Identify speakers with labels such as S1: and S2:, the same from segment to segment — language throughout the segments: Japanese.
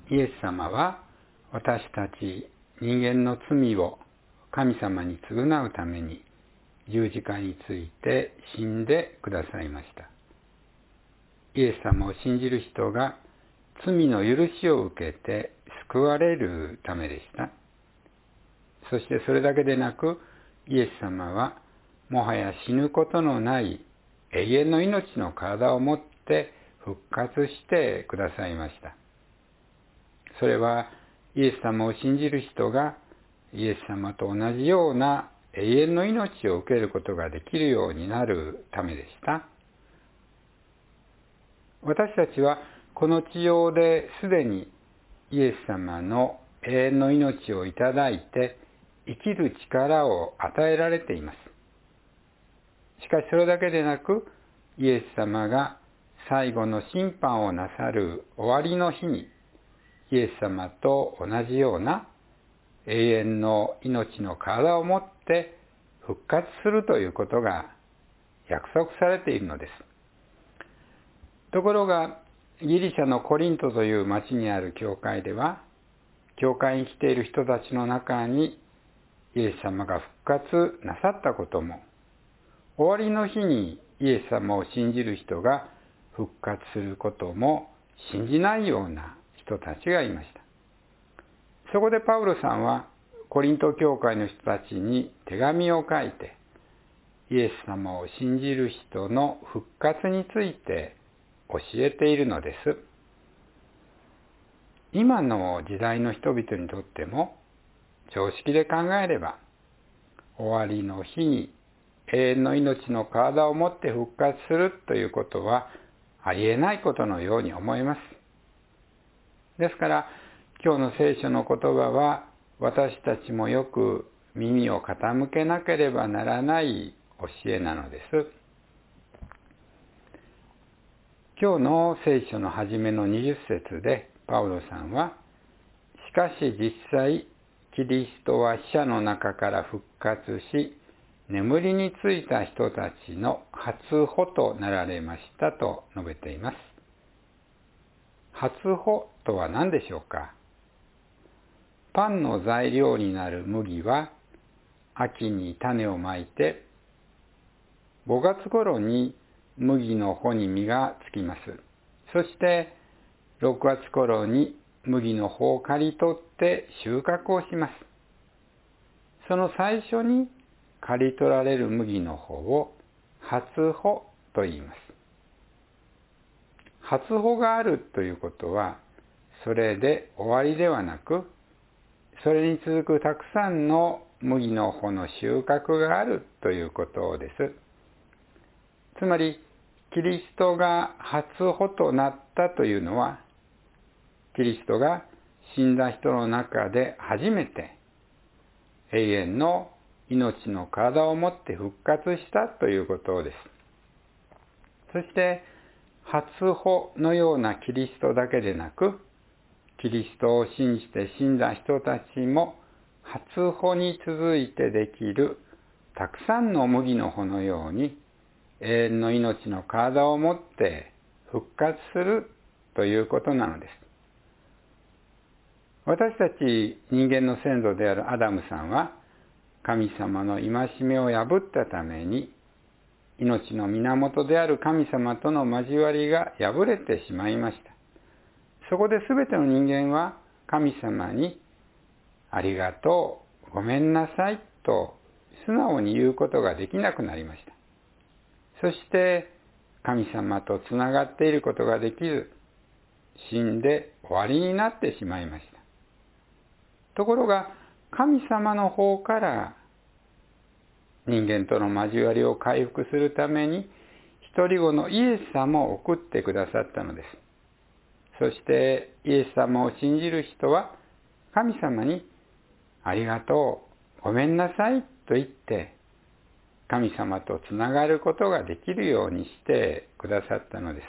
S1: イエス様は私たち人間の罪を神様に償うために十字架について死んでくださいました。イエス様を信じる人が罪の許しを受けて救われるためでした。そしてそれだけでなく、イエス様はもはや死ぬことのない永遠の命の体を持って復活してくださいました。それはイエス様を信じる人がイエス様と同じような永遠の命を受けることができるようになるためでした。私たちはこの地上ですでにイエス様の永遠の命をいただいて生きる力を与えられています。しかしそれだけでなく、イエス様が最後の審判をなさる終わりの日に、イエス様と同じような永遠の命の体を持って復活するということが約束されているのです。ところが、ギリシャのコリントという町にある教会では、教会に来ている人たちの中にイエス様が復活なさったことも、終わりの日にイエス様を信じる人が復活することも信じないような人たちがいました。そこでパウロさんはコリント教会の人たちに手紙を書いて、イエス様を信じる人の復活について教えているのです。今の時代の人々にとっても常識で考えれば、終わりの日に永遠の命の体を持って復活するということはありえないことのように思えます。ですから今日の聖書の言葉は私たちもよく耳を傾けなければならない教えなのです。今日の聖書の初めの20節でパウロさんは、しかし実際キリストは死者の中から復活し、眠りについた人たちの初歩となられましたと述べています。初歩とは何でしょうか。パンの材料になる麦は秋に種をまいて、5月頃に麦の穂に実がつきます。そして6月頃に麦の穂を刈り取って収穫をします。その最初に刈り取られる麦の穂を初穂と言います。初穂があるということは、それで終わりではなく、それに続くたくさんの麦の穂の収穫があるということです。つまり、キリストが初穂となったというのは、キリストが死んだ人の中で初めて永遠の命の体を持って復活したということです。そして、初穂のようなキリストだけでなく、キリストを信じて死んだ人たちも初穂に続いてできるたくさんの麦の穂のように永遠の命の体を持って復活するということなのです。私たち人間の先祖であるアダムさんは神様の戒めを破ったために命の源である神様との交わりが破れてしまいました。そこで全ての人間は神様にありがとう、ごめんなさいと素直に言うことができなくなりました。そして神様とつながっていることができず、死んで終わりになってしまいました。ところが神様の方から人間との交わりを回復するために一人子のイエス様を送ってくださったのです。そしてイエス様を信じる人は神様にありがとう、ごめんなさいと言って神様とつながることができるようにしてくださったのです。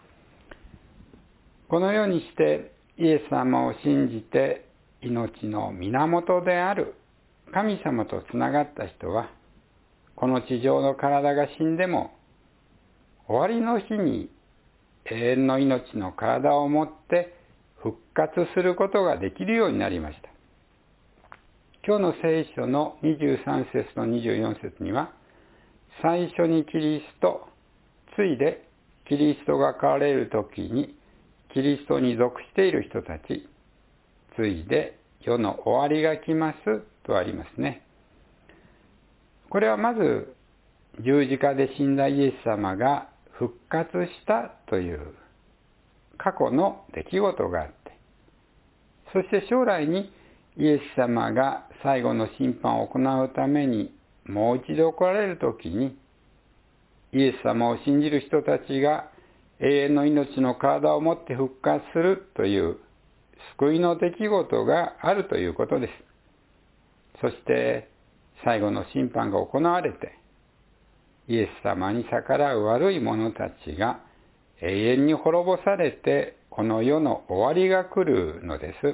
S1: このようにしてイエス様を信じて命の源である神様とつながった人は、この地上の体が死んでも終わりの日に永遠の命の体を持って復活することができるようになりました。今日の聖書の23節と24節には、最初にキリスト、ついでキリストが来られるときに、キリストに属している人たち、ついで世の終わりが来ますとありますね。これはまず十字架で死んだイエス様が復活したという過去の出来事があって、そして将来にイエス様が最後の審判を行うためにもう一度来られるときに、イエス様を信じる人たちが永遠の命の体を持って復活するという救いの出来事があるということです。そして最後の審判が行われて、イエス様に逆らう悪い者たちが永遠に滅ぼされて、この世の終わりが来るのです。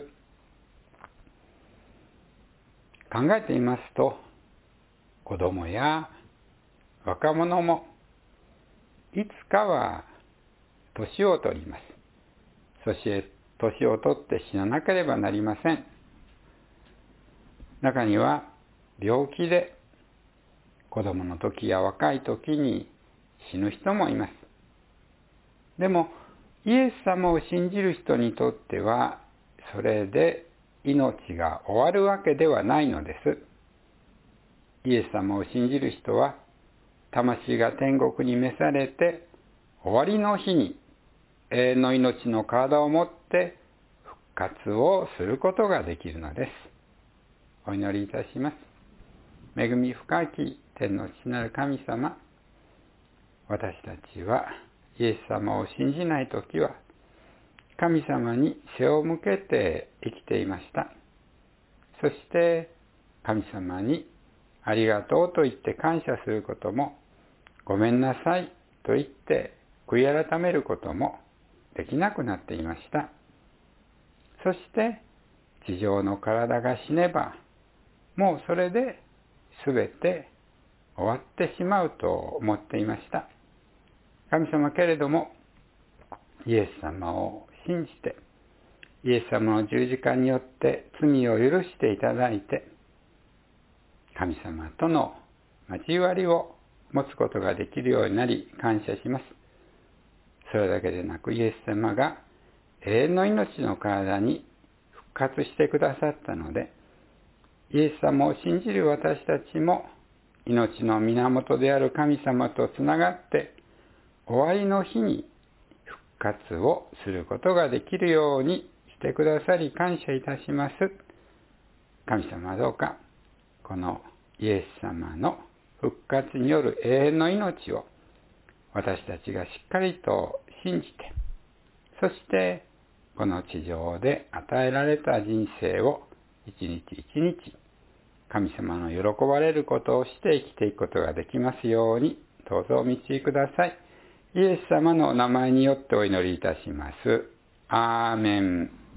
S1: 考えてみますと、子供や若者もいつかは年を取ります。そして年を取って死ななければなりません。中には病気で子供の時や若い時に死ぬ人もいます。でもイエス様を信じる人にとっては、それで命が終わるわけではないのです。イエス様を信じる人は、魂が天国に召されて、終わりの日に永遠の命の体を持って復活をすることができるのです。お祈りいたします。恵み深き天の父なる神様、私たちはイエス様を信じないときは、神様に背を向けて生きていました。そして神様にありがとうと言って感謝することも、ごめんなさいと言って悔い改めることもできなくなっていました。そして地上の体が死ねば、もうそれで全て終わってしまうと思っていました。神様けれども、イエス様を信じて、イエス様の十字架によって罪を許していただいて、神様との交わりを持つことができるようになり感謝します。それだけでなく、イエス様が永遠の命の体に復活してくださったので、イエス様を信じる私たちも命の源である神様とつながって、終わりの日に復活をすることができるようにしてくださり感謝いたします。神様、どうかこのイエス様の復活による永遠の命を私たちがしっかりと信じて、そしてこの地上で与えられた人生を一日一日神様の喜ばれることをして生きていくことができますように、どうぞお導きください。イエス様のお名前によってお祈りいたします。アーメン。